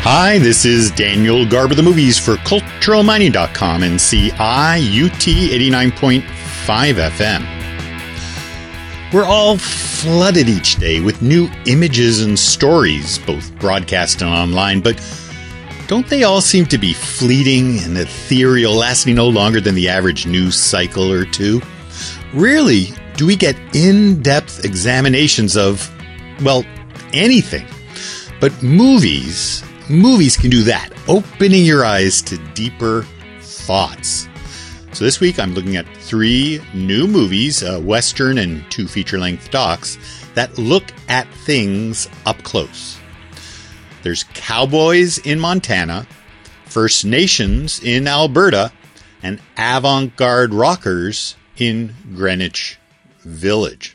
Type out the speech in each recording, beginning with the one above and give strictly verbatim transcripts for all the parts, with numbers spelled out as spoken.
Hi, this is Daniel Garber, the movies for cultural mining dot com and C I U T eighty-nine point five F M. We're all flooded each day with new images and stories, both broadcast and online, but don't they all seem to be fleeting and ethereal, lasting no longer than the average news cycle or two? Rarely do we get in-depth examinations of, well, anything. But movies... Movies can do that, opening your eyes to deeper thoughts. So this week I'm looking at three new movies, a Western and two feature-length docs, that look at things up close. There's Cowboys in Montana, First Nations in Alberta, and Avant-Garde Rockers in Greenwich Village.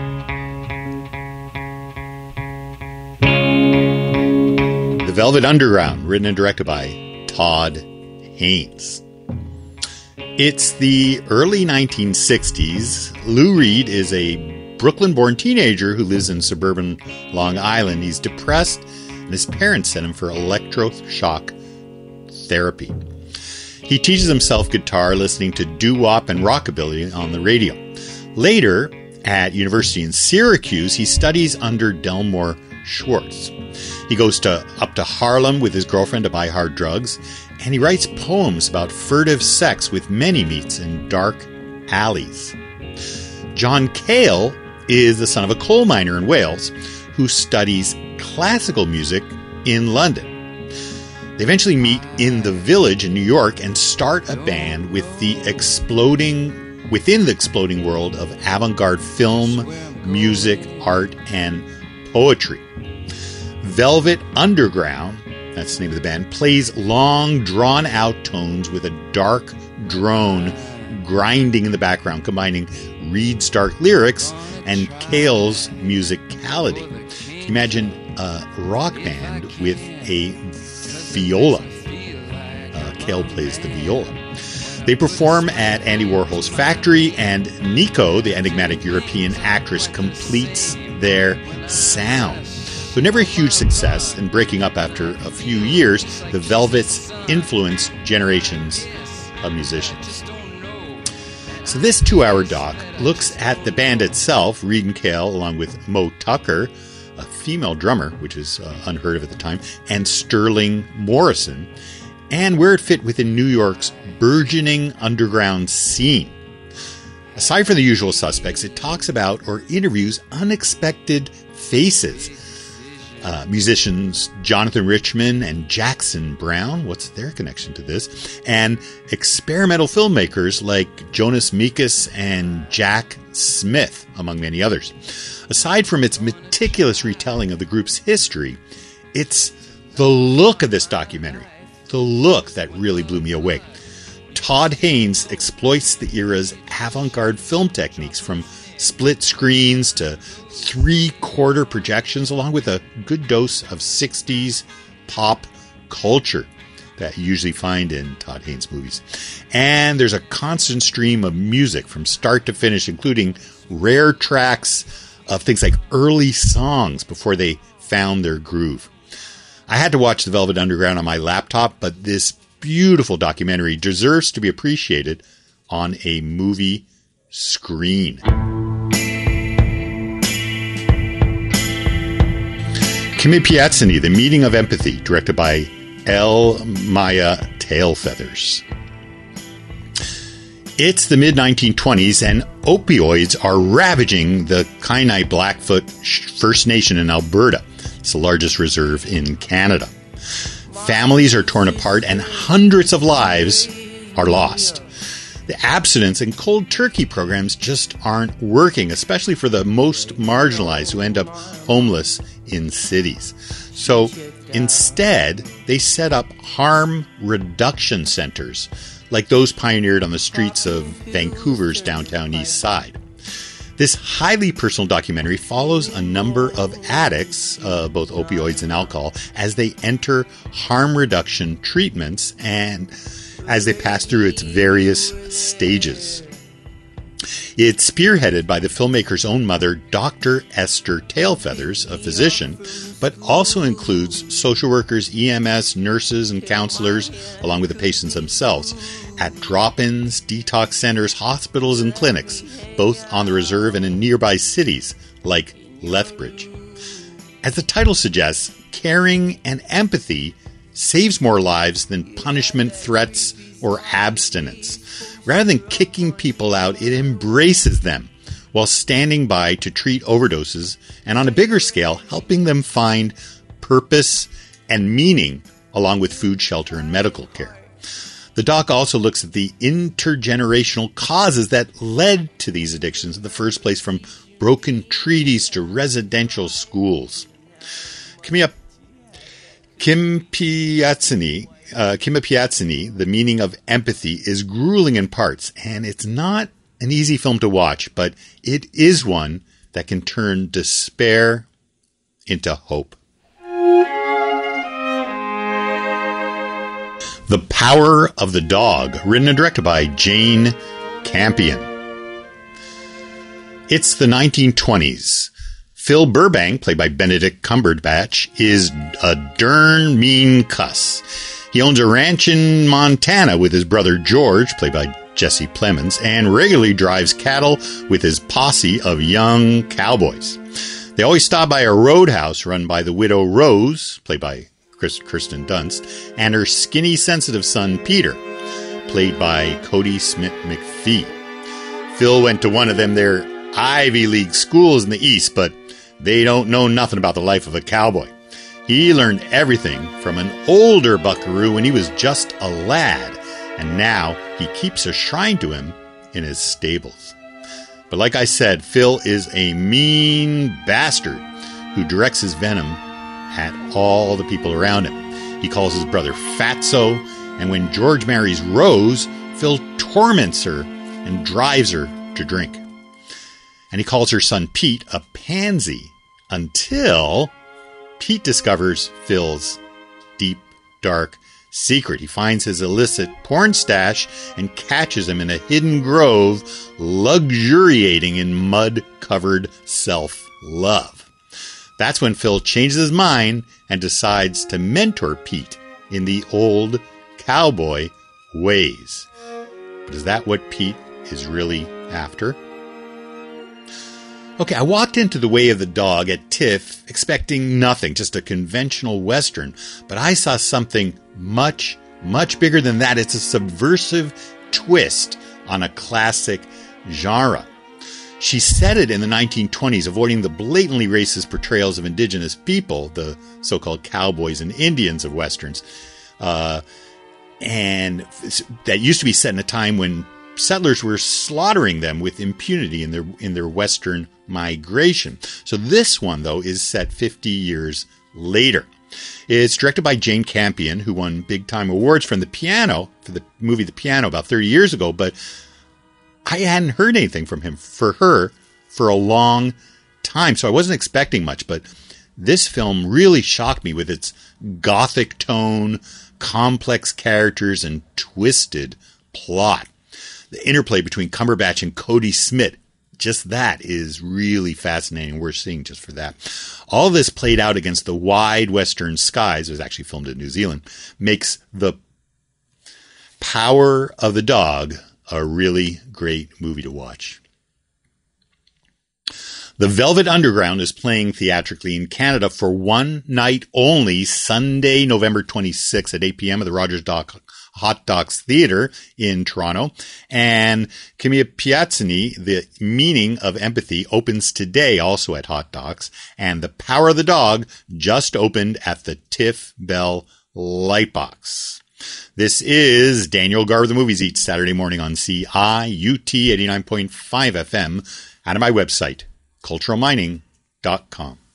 The Velvet Underground, written and directed by Todd Haynes. It's the early nineteen sixties. Lou Reed is a Brooklyn-born teenager who lives in suburban Long Island. He's depressed, and his parents sent him for electroshock therapy. He teaches himself guitar listening to doo-wop and rockabilly on the radio. Later, at university in Syracuse, he studies under Delmore Schwartz. He goes to up to Harlem with his girlfriend to buy hard drugs, and he writes poems about furtive sex with many meets in dark alleys. John Cale is the son of a coal miner in Wales who studies classical music in London. They eventually meet in the Village in New York and start a band with the exploding within the exploding world of avant-garde film, music, art, and poetry. Velvet Underground, that's the name of the band, plays long, drawn-out tones with a dark drone grinding in the background, combining Reed's dark lyrics and Cale's musicality. Can you imagine a rock band with a viola? Uh, Cale plays the viola. They perform at Andy Warhol's factory, and Nico, the enigmatic European actress, completes their sound. So never a huge success, and breaking up after a few years, the Velvets influenced generations of musicians. So this two-hour doc looks at the band itself, Reed and Cale, along with Mo Tucker, a female drummer, which is uh, unheard of at the time, and Sterling Morrison, and where it fit within New York's burgeoning underground scene. Aside from the usual suspects, it talks about or interviews unexpected faces. Uh, musicians Jonathan Richman and Jackson Browne, what's their connection to this? And experimental filmmakers like Jonas Mekas and Jack Smith, among many others. Aside from its meticulous retelling of the group's history, it's the look of this documentary, the look that really blew me away. Todd Haynes exploits the era's avant-garde film techniques, from split screens to three-quarter projections, along with a good dose of sixties pop culture that you usually find in Todd Haynes movies. And there's a constant stream of music from start to finish, including rare tracks of things like early songs before they found their groove. I had to watch The Velvet Underground on my laptop, but this beautiful documentary deserves to be appreciated on a movie screen. Kimi Piazzini, The Meeting of Empathy, directed by L. Maya Tailfeathers. It's the mid nineteen twenties, and opioids are ravaging the Kainai Blackfoot First Nation in Alberta. It's the largest reserve in Canada. Families are torn apart, and hundreds of lives are lost. The abstinence and cold turkey programs just aren't working, especially for the most marginalized who end up homeless in cities. So instead, they set up harm reduction centers, like those pioneered on the streets of Vancouver's downtown east side. This highly personal documentary follows a number of addicts, uh, both opioids and alcohol, as they enter harm reduction treatments and as they pass through its various stages. It's spearheaded by the filmmaker's own mother, Doctor Esther Tailfeathers, a physician, but also includes social workers, E M S, nurses, and counselors, along with the patients themselves, at drop-ins, detox centers, hospitals, and clinics, both on the reserve and in nearby cities like Lethbridge. As the title suggests, caring and empathy saves more lives than punishment, threats, or abstinence. Rather than kicking people out, it embraces them while standing by to treat overdoses and, on a bigger scale, helping them find purpose and meaning along with food, shelter, and medical care. The doc also looks at the intergenerational causes that led to these addictions in the first place, from broken treaties to residential schools. Coming up, Kim Piazzini, uh, Kim Piazzini, The Meaning of Empathy, is grueling in parts, and it's not an easy film to watch, but it is one that can turn despair into hope. The Power of the Dog, written and directed by Jane Campion. It's the nineteen twenties. Phil Burbank, played by Benedict Cumberbatch, is a darn mean cuss. He owns a ranch in Montana with his brother George, played by Jesse Plemons, and regularly drives cattle with his posse of young cowboys. They always stop by a roadhouse run by the widow Rose, played by Chris, Kirsten Dunst, and her skinny, sensitive son Peter, played by Cody Smith McPhee. Phil went to one of them their Ivy League schools in the East, but they don't know nothing about the life of a cowboy. He learned everything from an older buckaroo when he was just a lad, and now he keeps a shrine to him in his stables. But like I said, Phil is a mean bastard who directs his venom at all the people around him. He calls his brother Fatso, and when George marries Rose, Phil torments her and drives her to drink. And he calls her son Pete a pansy, until Pete discovers Phil's deep, dark secret. He finds his illicit porn stash and catches him in a hidden grove, luxuriating in mud-covered self-love. That's when Phil changes his mind and decides to mentor Pete in the old cowboy ways. But is that what Pete is really after? Okay, I walked into The Way of the Dog at TIFF expecting nothing, just a conventional Western, but I saw something much, much bigger than that. It's a subversive twist on a classic genre. She set it in the nineteen twenties, avoiding the blatantly racist portrayals of indigenous people, the so-called cowboys and Indians of Westerns, uh, and that used to be set in a time when settlers were slaughtering them with impunity in their in their Western migration. So this one, though, is set fifty years later. It's directed by Jane Campion, who won big-time awards from The Piano, for the movie The Piano about thirty years ago, but I hadn't heard anything from him, for her, for a long time, so I wasn't expecting much, but this film really shocked me with its gothic tone, complex characters, and twisted plot. The interplay between Cumberbatch and Cody Smith, just that is really fascinating. We're seeing just for that. All this played out against the wide western skies, it was actually filmed in New Zealand, makes The Power of the Dog a really great movie to watch. The Velvet Underground is playing theatrically in Canada for one night only, Sunday, November twenty-sixth at eight p.m. at the Rogers Dock Hot Docs Theatre in Toronto. And Kim Piazzini, The Meaning of Empathy, opens today also at Hot Docs. And The Power of the Dog just opened at the TIFF Bell Lightbox. This is Daniel Garr with the Movies each Saturday morning on C I U T eighty-nine point five F M and on my website, cultural mining dot com.